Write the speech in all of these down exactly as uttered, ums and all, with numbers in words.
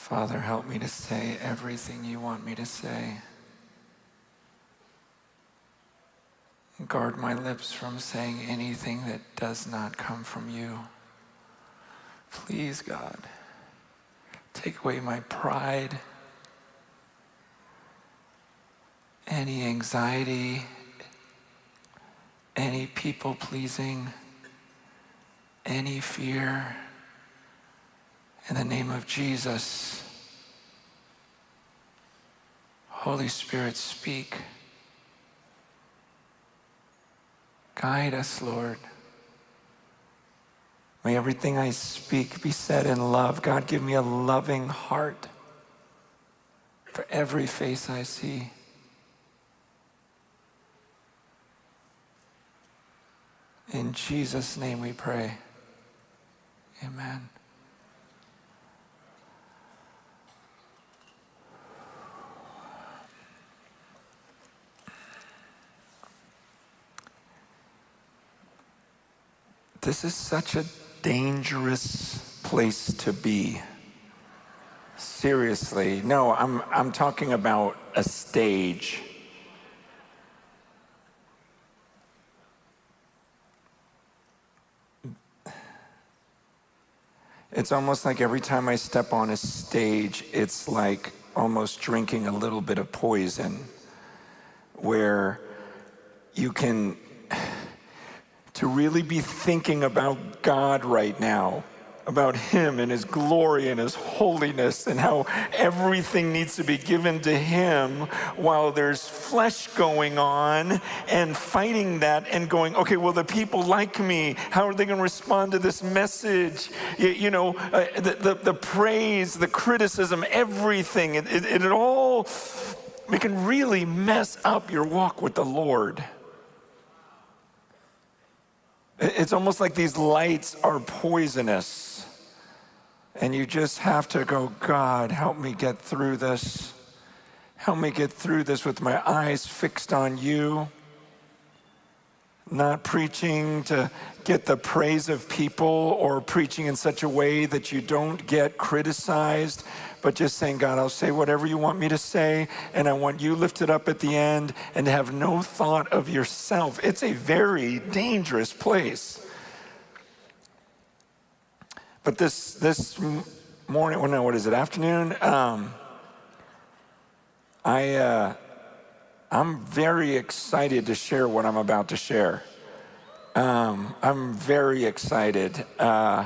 Father, help me to say everything you want me to say. Guard my lips from saying anything that does not come from you. Please, God, take away my pride, any anxiety, any people-pleasing, any fear. In the name of Jesus, Holy Spirit, speak. Guide us, Lord. May everything I speak be said in love. God, give me a loving heart for every face I see. In Jesus' name we pray. Amen. This is such a dangerous place to be. Seriously. No, I'm, I'm talking about a stage. It's almost like every time I step on a stage, it's like almost drinking a little bit of poison, where you can... to really be thinking about God right now, about Him and His glory and His holiness and how everything needs to be given to Him, while there's flesh going on and fighting that and going, okay, well, the people like me. How are they going to respond to this message? You, you know, uh, the, the, the praise, the criticism, everything, it, it, it all, it can really mess up your walk with the Lord. It's almost like these lights are poisonous, and you just have to go, God, help me get through this. Help me get through this with my eyes fixed on you, not preaching to get the praise of people or preaching in such a way that you don't get criticized, but just saying, God, I'll say whatever you want me to say, and I want you lifted up at the end and to have no thought of yourself. It's a very dangerous place. But this this morning, well, no, what is it, afternoon? Um, I, uh, I'm very excited to share what I'm about to share. Um, I'm very excited. Uh,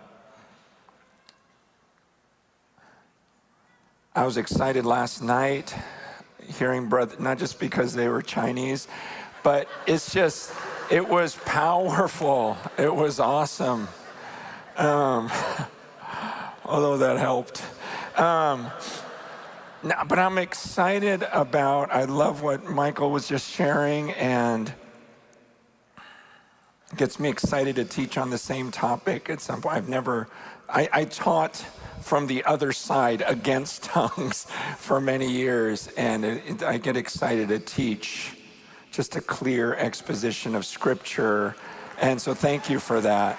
I was excited last night hearing brother, not just because they were Chinese, but it's just, it was powerful. It was awesome. Um, although that helped. Um, no, but I'm excited about, I love what Michael was just sharing, and it gets me excited to teach on the same topic at some point. I've never, I, I taught from the other side against tongues for many years, and it, it, I get excited to teach just a clear exposition of Scripture, and so thank you for that.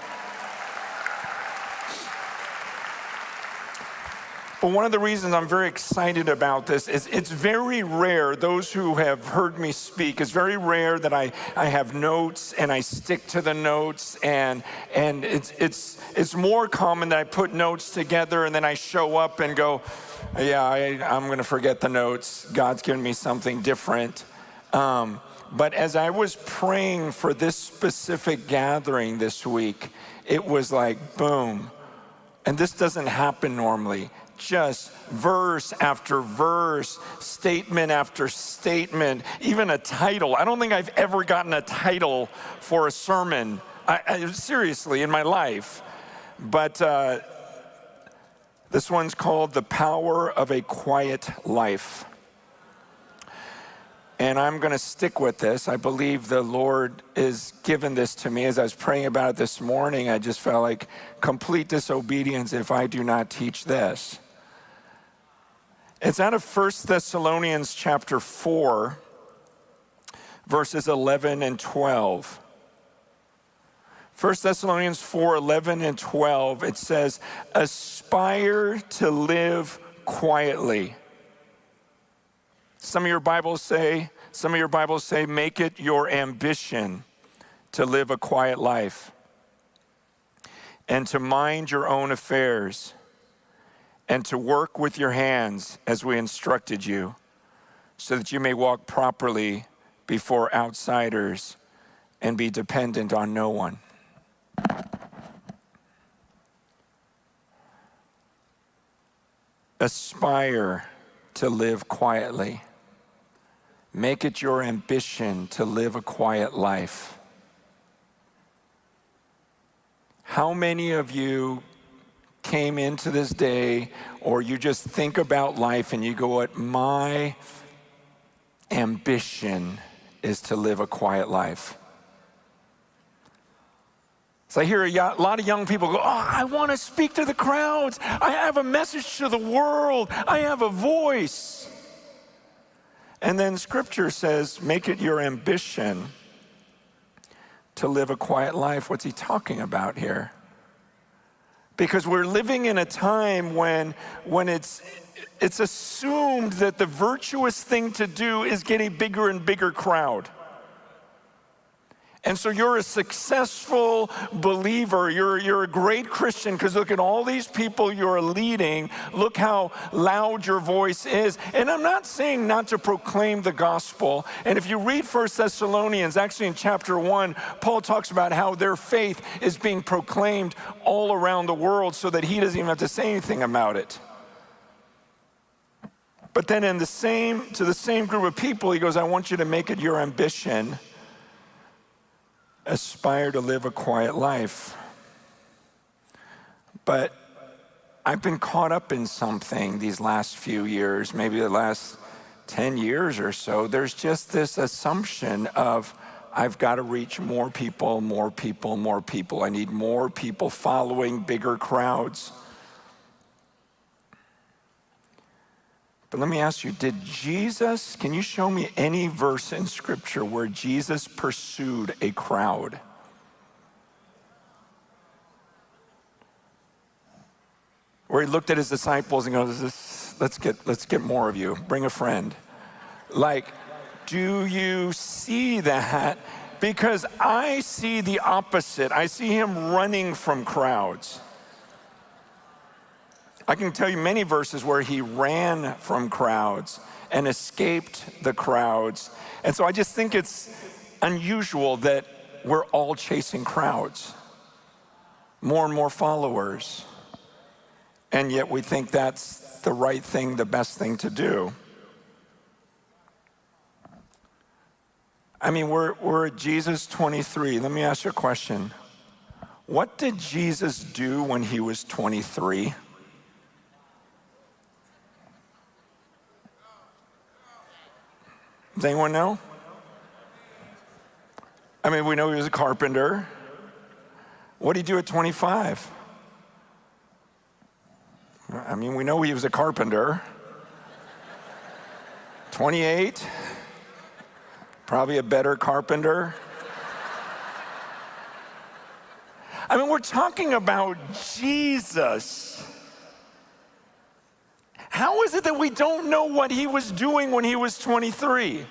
But one of the reasons I'm very excited about this is it's very rare, those who have heard me speak, it's very rare that I, I have notes and I stick to the notes, and and it's it's it's more common that I put notes together and then I show up and go, yeah, I, I'm going to forget the notes. God's given me something different. Um, but as I was praying for this specific gathering this week, it was like, boom. And this doesn't happen normally. Just verse after verse, statement after statement, even a title. I don't think I've ever gotten a title for a sermon, I, I, seriously, in my life. But uh, this one's called The Power of a Quiet Life. And I'm going to stick with this. I believe the Lord is given this to me. As I was praying about it this morning, I just felt like complete disobedience if I do not teach this. It's out of First Thessalonians chapter four, verses eleven and twelve. First Thessalonians four, eleven and twelve, it says, aspire to live quietly. Some of your Bibles say, some of your Bibles say, make it your ambition to live a quiet life and to mind your own affairs and to work with your hands as we instructed you, so that you may walk properly before outsiders and be dependent on no one. Aspire to live quietly. Make it your ambition to live a quiet life. How many of you came into this day, or you just think about life and you go, what my ambition is to live a quiet life? So I hear a lot of young people go, oh, I want to speak to the crowds. I have a message to the world. I have a voice. And then Scripture says, make it your ambition to live a quiet life. What's he talking about here? Because we're living in a time when, when it's, it's assumed that the virtuous thing to do is get a bigger and bigger crowd. And so you're a successful believer, you're, you're a great Christian, because look at all these people you're leading, look how loud your voice is. And I'm not saying not to proclaim the gospel. And if you read First Thessalonians, actually in chapter one, Paul talks about how their faith is being proclaimed all around the world so that he doesn't even have to say anything about it. But then in the same, to the same group of people, he goes, I want you to make it your ambition. Aspire to live a quiet life. But I've been caught up in something these last few years, maybe the last ten years or so. There's just this assumption of, I've got to reach more people, more people, more people. I need more people following, bigger crowds. But let me ask you, did Jesus, can you show me any verse in Scripture where Jesus pursued a crowd? Where he looked at his disciples and goes, let's get, let's get more of you, bring a friend. Like, do you see that? Because I see the opposite. I see him running from crowds. I can tell you many verses where he ran from crowds and escaped the crowds. And so I just think it's unusual that we're all chasing crowds, more and more followers, and yet we think that's the right thing, the best thing to do. I mean, we're, we're at Jesus twenty-three. Let me ask you a question. What did Jesus do when he was twenty-three? Does anyone know? I mean, we know he was a carpenter. What did he do at twenty-five? I mean, we know he was a carpenter. twenty-eight, probably a better carpenter. I mean, we're talking about Jesus. How is it that we don't know what he was doing when he was twenty-three?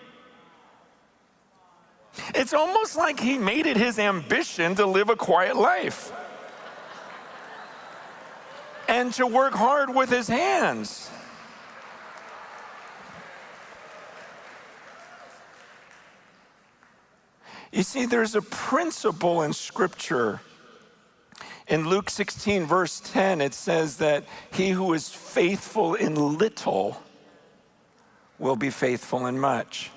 It's almost like he made it his ambition to live a quiet life and to work hard with his hands. You see, there's a principle in Scripture. In Luke sixteen, verse ten, it says that he who is faithful in little will be faithful in much.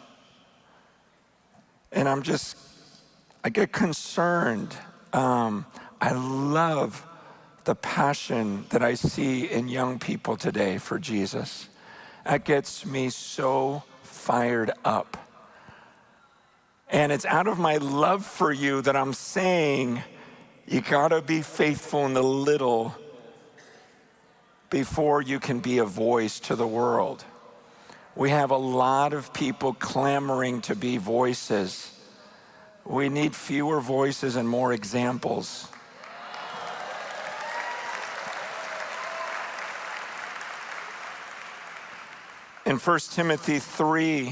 And I'm just, I get concerned. Um, I love the passion that I see in young people today for Jesus. That gets me so fired up. And it's out of my love for you that I'm saying, you gotta be faithful in the little before you can be a voice to the world. We have a lot of people clamoring to be voices. We need fewer voices and more examples. In First Timothy three,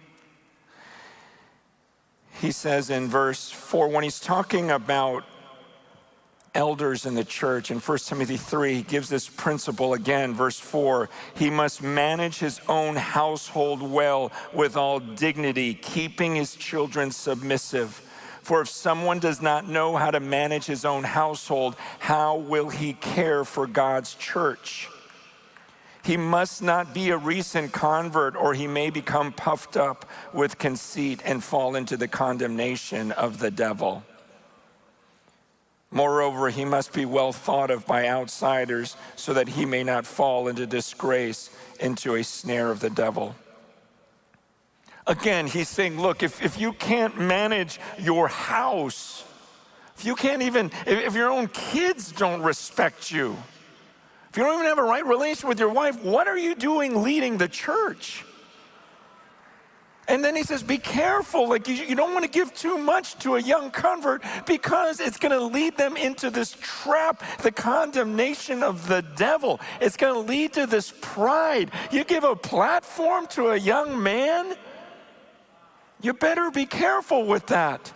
he says in verse four, when he's talking about elders in the church, in First Timothy three, he gives this principle again, verse four, he must manage his own household well with all dignity, keeping his children submissive. For if someone does not know how to manage his own household, how will he care for God's church? He must not be a recent convert, or he may become puffed up with conceit and fall into the condemnation of the devil. Moreover, he must be well thought of by outsiders so that he may not fall into disgrace, into a snare of the devil. Again, he's saying, look, if, if you can't manage your house, if you can't even, if, if your own kids don't respect you, if you don't even have a right relationship with your wife, what are you doing leading the church? And then he says, be careful. Like you, you don't want to give too much to a young convert because it's going to lead them into this trap, the condemnation of the devil. It's going to lead to this pride. You give a platform to a young man, you better be careful with that.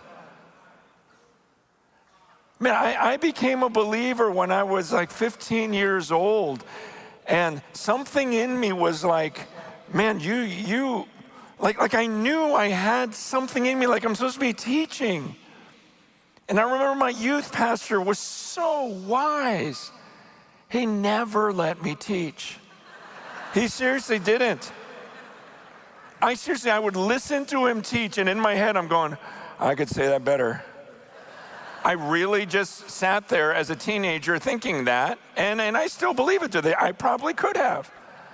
Man, I, I became a believer when I was like fifteen years old, and something in me was like, man, you, you, like, like I knew I had something in me, like I'm supposed to be teaching. And I remember my youth pastor was so wise. He never let me teach. He seriously didn't. I seriously, I would listen to him teach, and in my head I'm going, I could say that better. I really just sat there as a teenager thinking that, and, and I still believe it today. I probably could have.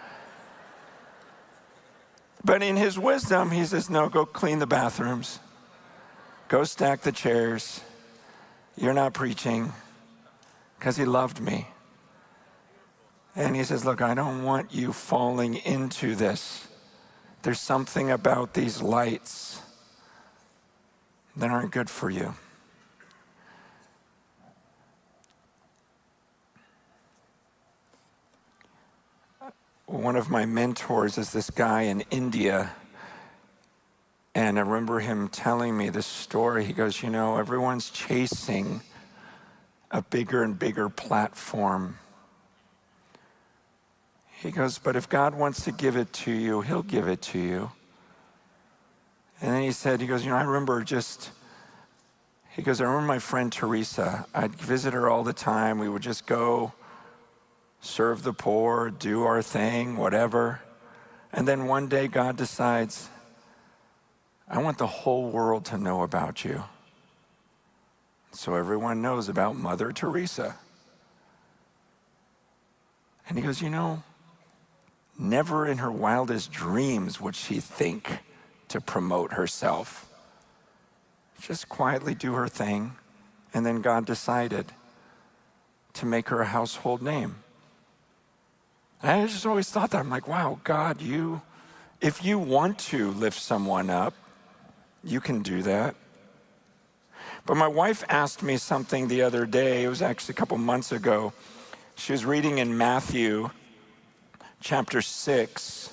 But in his wisdom, he says, no, go clean the bathrooms. Go stack the chairs. You're not preaching, because he loved me. And he says, look, I don't want you falling into this. There's something about these lights that aren't good for you. One of my mentors is this guy in India, and I remember him telling me this story. He goes, you know, everyone's chasing a bigger and bigger platform. He goes, but if God wants to give it to you, he'll give it to you. And then he said, he goes, you know, I remember just, he goes, I remember my friend Teresa. I'd visit her all the time. We would just go serve the poor, do our thing, whatever. And then one day God decides, I want the whole world to know about you. So everyone knows about Mother Teresa. And he goes, you know, never in her wildest dreams would she think to promote herself. Just quietly do her thing. And then God decided to make her a household name. And I just always thought that. I'm like, wow, God, you, if you want to lift someone up, you can do that. But my wife asked me something the other day. It was actually a couple months ago. She was reading in Matthew chapter six,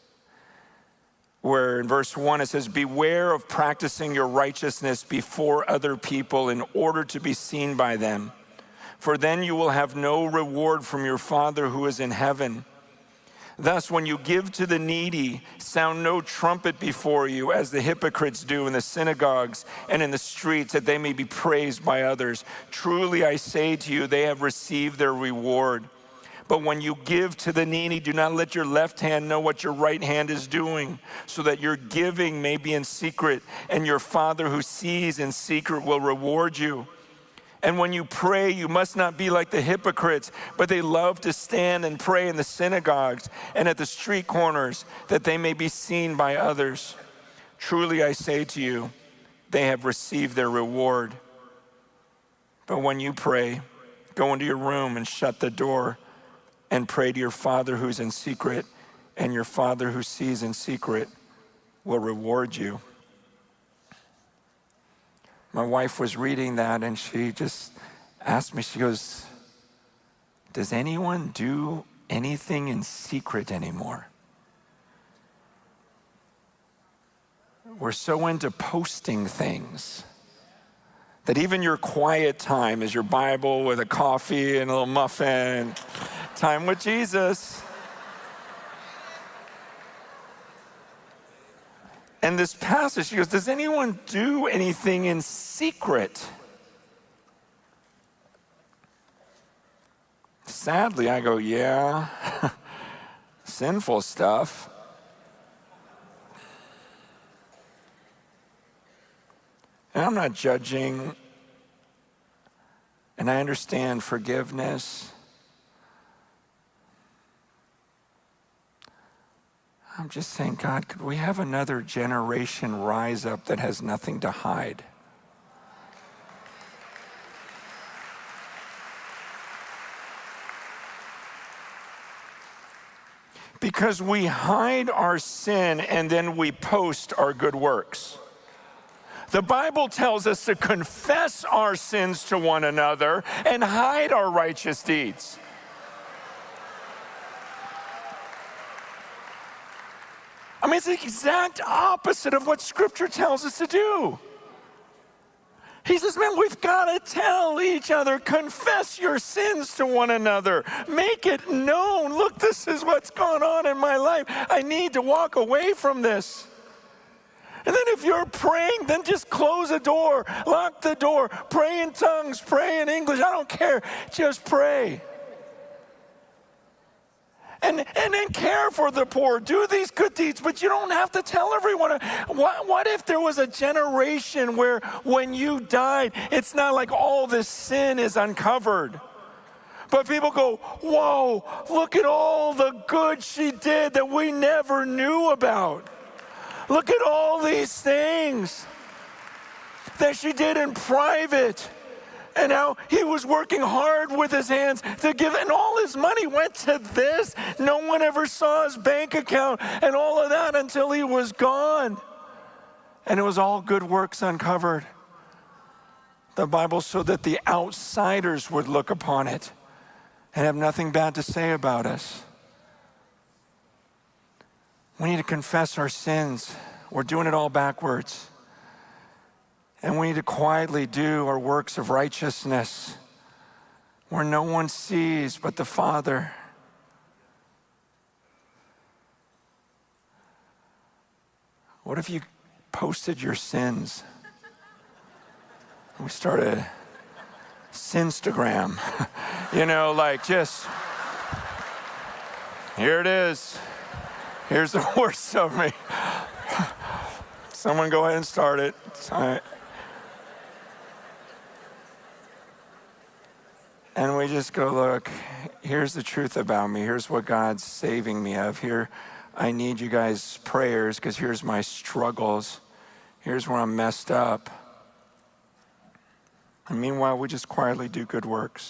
where in verse one it says, beware of practicing your righteousness before other people in order to be seen by them. For then you will have no reward from your Father who is in heaven. Thus, when you give to the needy, sound no trumpet before you, as the hypocrites do in the synagogues and in the streets, that they may be praised by others. Truly, I say to you, they have received their reward. But when you give to the needy, do not let your left hand know what your right hand is doing, so that your giving may be in secret, and your Father who sees in secret will reward you. And when you pray, you must not be like the hypocrites, but they love to stand and pray in the synagogues and at the street corners, that they may be seen by others. Truly, I say to you, they have received their reward. But when you pray, go into your room and shut the door and pray to your Father who's in secret, and your Father who sees in secret will reward you. My wife was reading that, and she just asked me, she goes, does anyone do anything in secret anymore? we're so into posting things that even your quiet time is your Bible with a coffee and a little muffin, time with Jesus. And this passage, she goes, does anyone do anything in secret? Sadly, I go, yeah, sinful stuff. And I'm not judging, and I understand forgiveness. I'm just saying, God, could we have another generation rise up that has nothing to hide? Because we hide our sin and then we post our good works. The Bible tells us to confess our sins to one another and hide our righteous deeds. I mean, it's the exact opposite of what Scripture tells us to do. He says, man, we've got to tell each other, confess your sins to one another. Make it known. Look, this is what's going on in my life. I need to walk away from this. And then if you're praying, then just close the door, lock the door, pray in tongues, pray in English. I don't care. Just pray. And, and then care for the poor. Do these good deeds, but you don't have to tell everyone. What, what if there was a generation where when you died, it's not like all this sin is uncovered. But people go, whoa, look at all the good she did that we never knew about. Look at all these things that she did in private. And how he was working hard with his hands to give, and all his money went to this. No one ever saw his bank account and all of that until he was gone. And it was all good works uncovered. The Bible so that the outsiders would look upon it and have nothing bad to say about us. We need to confess our sins. We're doing it all backwards. And we need to quietly do our works of righteousness where no one sees but the Father. What if you posted your sins? We started Sinstagram. You know, like just, here it is. Here's the worst of me. Someone go ahead and start it. It's all right. And we just go, look, here's the truth about me. Here's what God's saving me of. Here, I need you guys' prayers because here's my struggles. Here's where I'm messed up. And meanwhile, we just quietly do good works.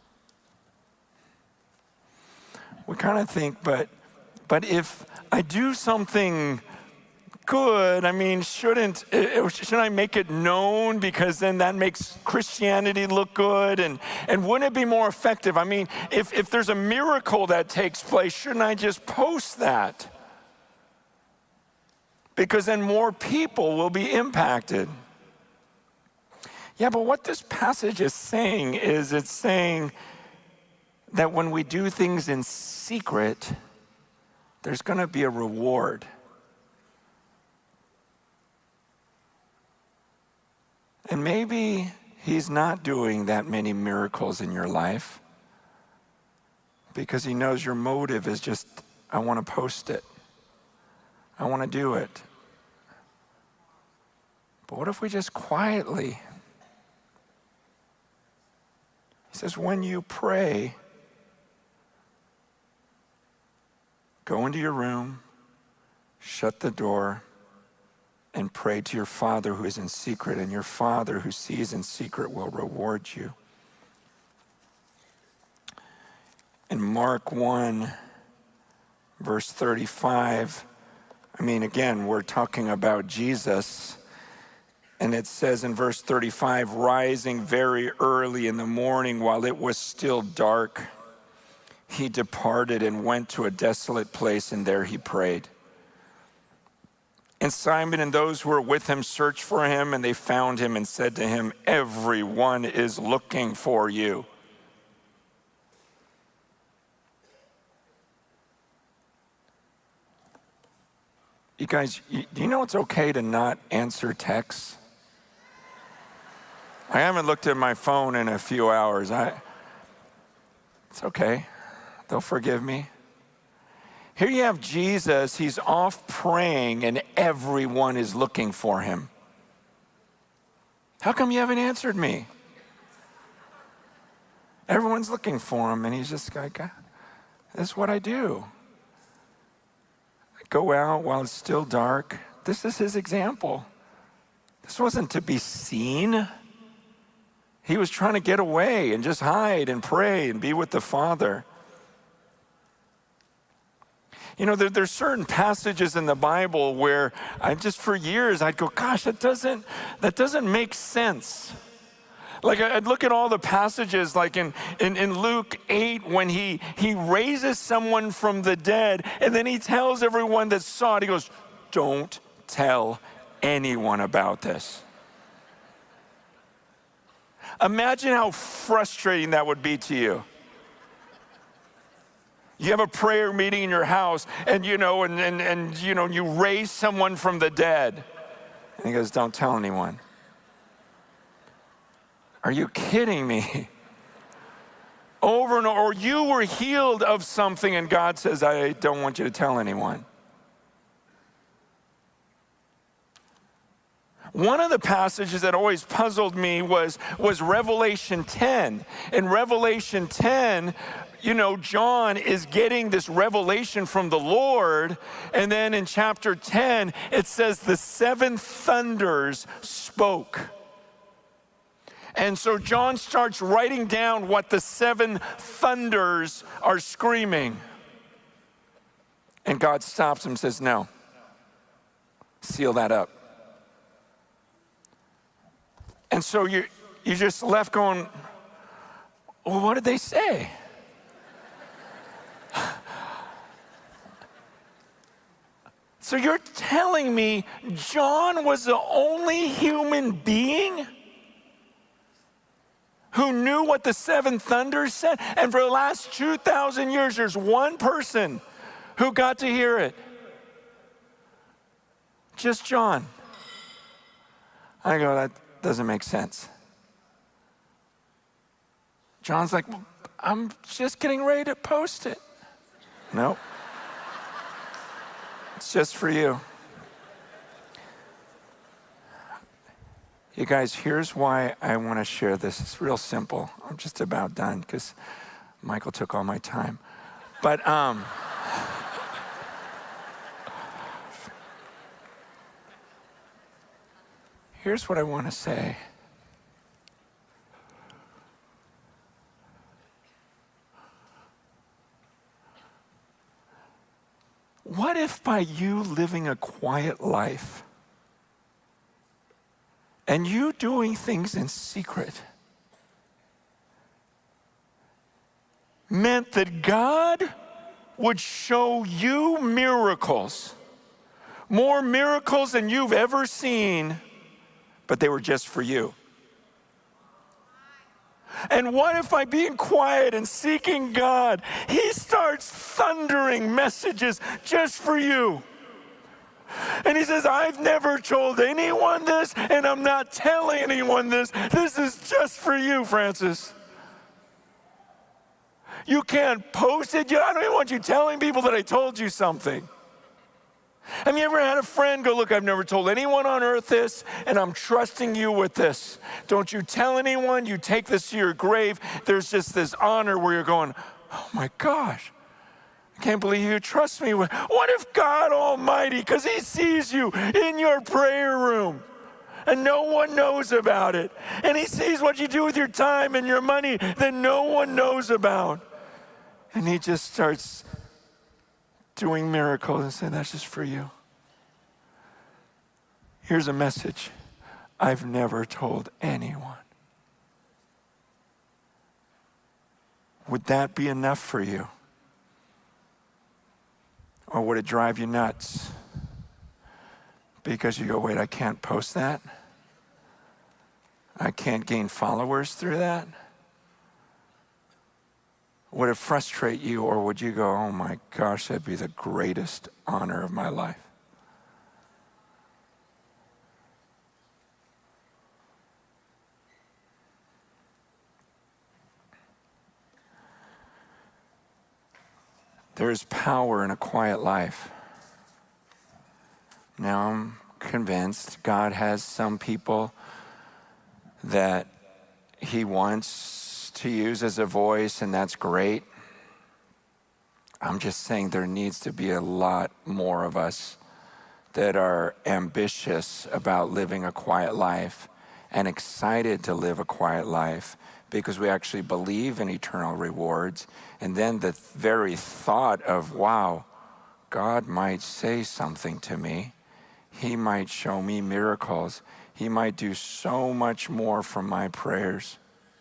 We kind of think, but, but if I do something good, I mean, shouldn't, shouldn't I make it known because then that makes Christianity look good? And, and wouldn't it be more effective? I mean, if, if there's a miracle that takes place, shouldn't I just post that? Because then more people will be impacted. Yeah, but what this passage is saying is it's saying that when we do things in secret, there's going to be a reward. And maybe he's not doing that many miracles in your life because he knows your motive is just, I want to post it. I want to do it. But what if we just quietly, he says, when you pray, go into your room, shut the door, and pray to your Father who is in secret, and your Father who sees in secret will reward you. In Mark one, verse thirty-five, I mean, again, we're talking about Jesus, and it says in verse thirty-five, rising very early in the morning while it was still dark, he departed and went to a desolate place, and there he prayed. And Simon and those who were with him searched for him, and they found him and said to him, everyone is looking for you. You guys, you, do you know it's okay to not answer texts? I haven't looked at my phone in a few hours. I, it's okay. They'll forgive me. Here you have Jesus. He's off praying, and everyone is looking for him. How come you haven't answered me? Everyone's looking for him, and he's just like, this is what I do. I go out while it's still dark. This is his example. This wasn't to be seen. He was trying to get away and just hide and pray and be with the Father. You know, there, there's certain passages in the Bible where I just for years I'd go, gosh, that doesn't, that doesn't make sense. Like I'd look at all the passages like in, in, in Luke eight when he, he raises someone from the dead and then he tells everyone that saw it, he goes, don't tell anyone about this. Imagine how frustrating that would be to you. You have a prayer meeting in your house and, you know, and, and, and you know, you raise someone from the dead. And he goes, don't tell anyone. Are you kidding me? Over and over, or you were healed of something and God says, I don't want you to tell anyone. One of the passages that always puzzled me was, was Revelation ten. In Revelation ten, you know, John is getting this revelation from the Lord. And then in chapter ten, it says the seven thunders spoke. And so John starts writing down what the seven thunders are screaming. And God stops him and says, no, seal that up. And so you you just left going, well, what did they say? So you're telling me John was the only human being who knew what the seven thunders said? And for the last two thousand years, there's one person who got to hear it. Just John. I go, that doesn't make sense. John's like, well, I'm just getting ready to post it. Nope. It's just for you. You guys, here's why I want to share this. It's real simple. I'm just about done because Michael took all my time. But um, here's what I want to say. What if by you living a quiet life and you doing things in secret meant that God would show you miracles, more miracles than you've ever seen, but they were just for you? And what if by being quiet and seeking God, he starts thundering messages just for you? And he says, I've never told anyone this, and I'm not telling anyone this. This is just for you, Francis. You can't post it. I don't even want you telling people that I told you something. Have you ever had a friend go, look, I've never told anyone on earth this, and I'm trusting you with this. Don't you tell anyone. You take this to your grave. There's just this honor where you're going, oh my gosh, I can't believe you trust me with. What if God Almighty, because he sees you in your prayer room, and no one knows about it, and he sees what you do with your time and your money that no one knows about, and he just starts doing miracles and saying, that's just for you. Here's a message I've never told anyone. Would that be enough for you? Or would it drive you nuts? Because you go, wait, I can't post that? I can't gain followers through that? Would it frustrate you, or would you go, oh my gosh, that'd be the greatest honor of my life? There is power in a quiet life. Now I'm convinced God has some people that he wants to use as a voice, and that's great. I'm just saying there needs to be a lot more of us that are ambitious about living a quiet life and excited to live a quiet life because we actually believe in eternal rewards. And then the very thought of, wow, God might say something to me. He might show me miracles. He might do so much more from my prayers.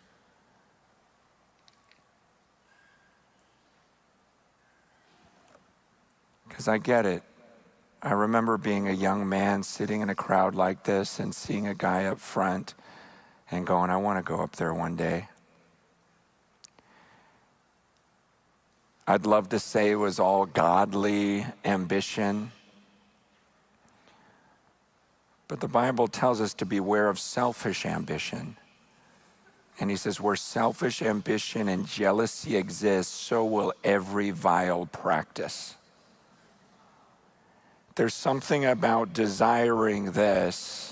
Because I get it. I remember being a young man sitting in a crowd like this and seeing a guy up front and going, I want to go up there one day. I'd love to say it was all godly ambition. But the Bible tells us to beware of selfish ambition. And he says, where selfish ambition and jealousy exist, so will every vile practice. There's something about desiring this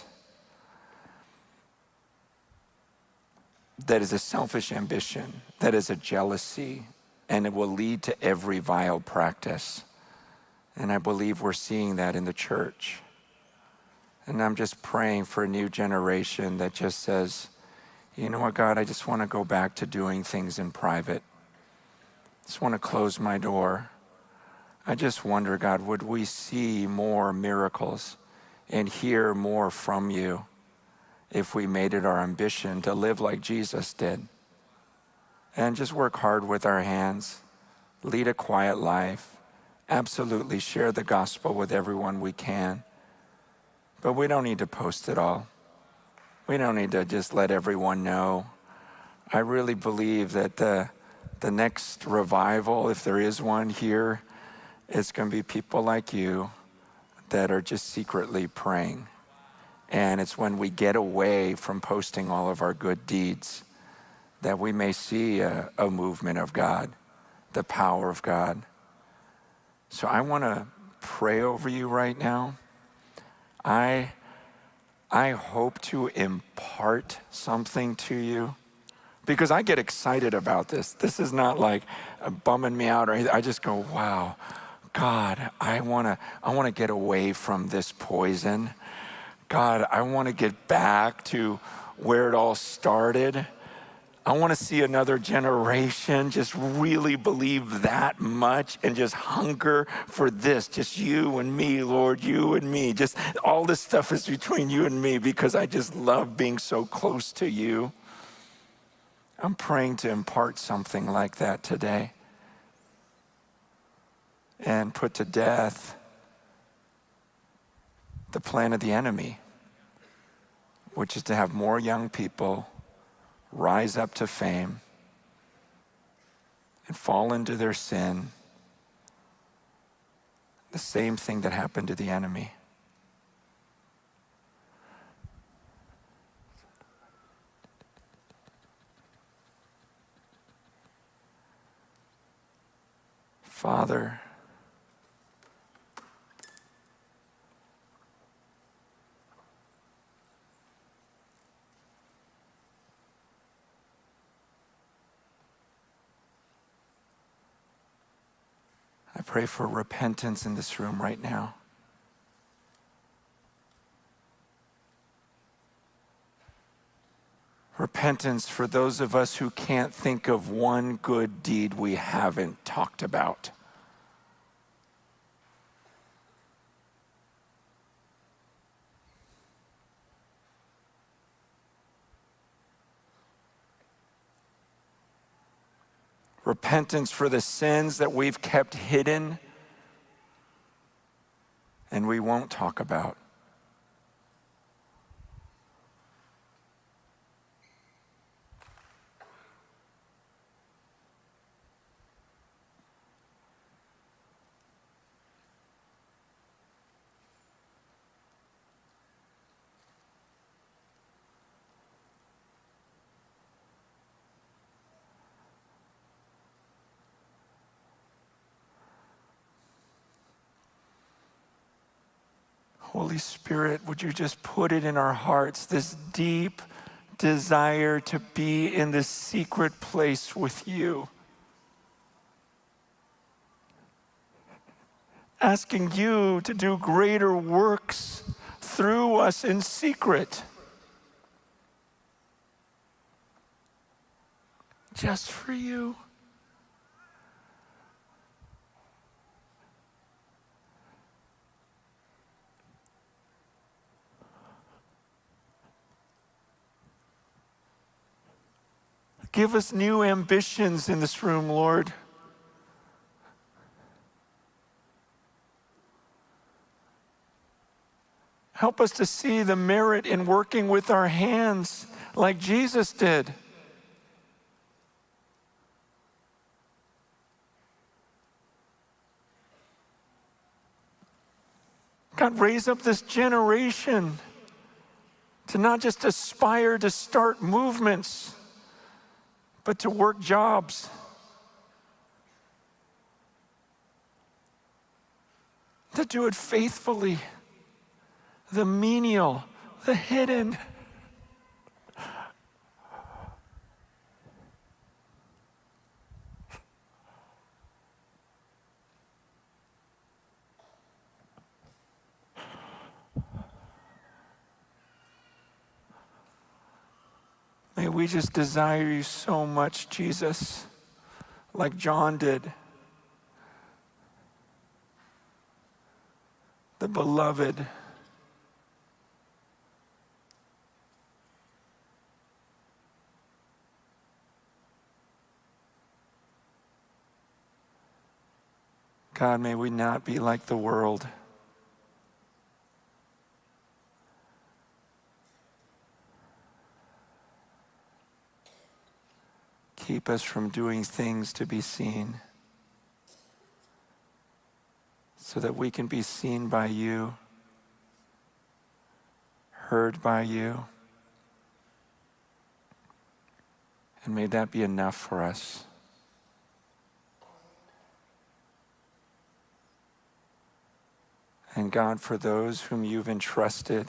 that is a selfish ambition, that is a jealousy, and it will lead to every vile practice. And I believe we're seeing that in the church. And I'm just praying for a new generation that just says, you know what, God, I just want to go back to doing things in private. I just want to close my door. I just wonder, God, would we see more miracles and hear more from you if we made it our ambition to live like Jesus did? And just work hard with our hands, lead a quiet life, absolutely share the gospel with everyone we can. But we don't need to post it all. We don't need to just let everyone know. I really believe that the, the next revival, if there is one here, it's going to be people like you that are just secretly praying. And it's when we get away from posting all of our good deeds that we may see a, a movement of God, the power of God. So I want to pray over you right now. I, I hope to impart something to you because I get excited about this. This is not like bumming me out or anything. I just go, wow, God, I want to I want to get away from this poison. God, I want to get back to where it all started. I want to see another generation just really believe that much and just hunger for this. Just you and me, Lord, you and me. Just all this stuff is between you and me because I just love being so close to you. I'm praying to impart something like that today and put to death the plan of the enemy, which is to have more young people rise up to fame and fall into their sin. The same thing that happened to the enemy. Father, I pray for repentance in this room right now. Repentance for those of us who can't think of one good deed we haven't talked about. Repentance for the sins that we've kept hidden and we won't talk about. Holy Spirit, would you just put it in our hearts, this deep desire to be in this secret place with you. Asking you to do greater works through us in secret. Just for you. Give us new ambitions in this room, Lord. Help us to see the merit in working with our hands like Jesus did. God, raise up this generation to not just aspire to start movements, but to work jobs. To do it faithfully. The menial, the hidden. May we just desire you so much, Jesus, like John did. The beloved. God, may we not be like the world. Keep us from doing things to be seen, so that we can be seen by you, heard by you, and may that be enough for us. And God, for those whom you've entrusted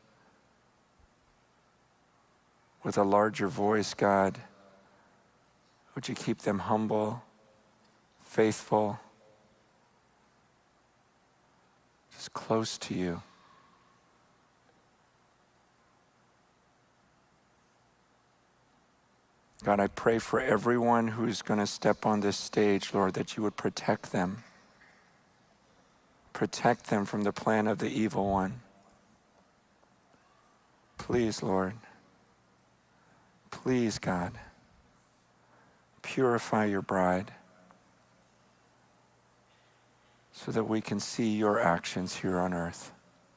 with a larger voice, God, would you keep them humble, faithful, just close to you. God, I pray for everyone who's going to step on this stage, Lord, that you would protect them. Protect them from the plan of the evil one. Please, Lord. Please, God. Purify your bride so that we can see your actions here on earth.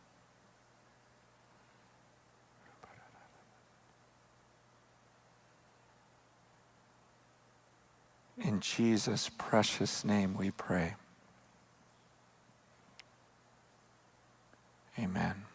In Jesus' precious name we pray. Amen.